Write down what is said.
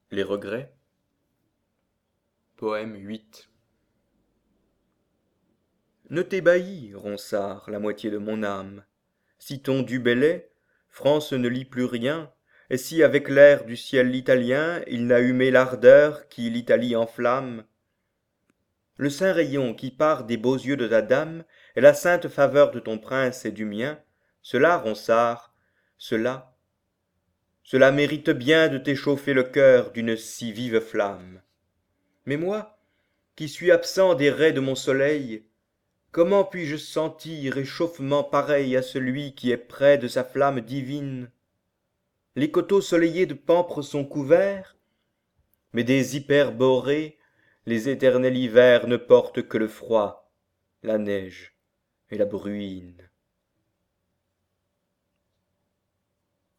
Les regrets. Poème 8. Ne t'ébahis, Ronsard, la moitié de mon âme. Si ton du Bellay, France ne lit plus rien, et si avec l'air du ciel italien il n'a humé l'ardeur qui l'Italie enflamme. Le saint rayon qui part des beaux yeux de ta dame, et la sainte faveur de ton prince et du mien, cela, Ronsard, cela mérite bien de t'échauffer le cœur d'une si vive flamme. Mais moi, qui suis absent des rais de mon soleil, comment puis-je sentir réchauffement pareil à celui qui est près de sa flamme divine? Les coteaux soleillés de pampres sont couverts, mais des hyperborées, les éternels hivers ne portent que le froid, la neige et la bruine.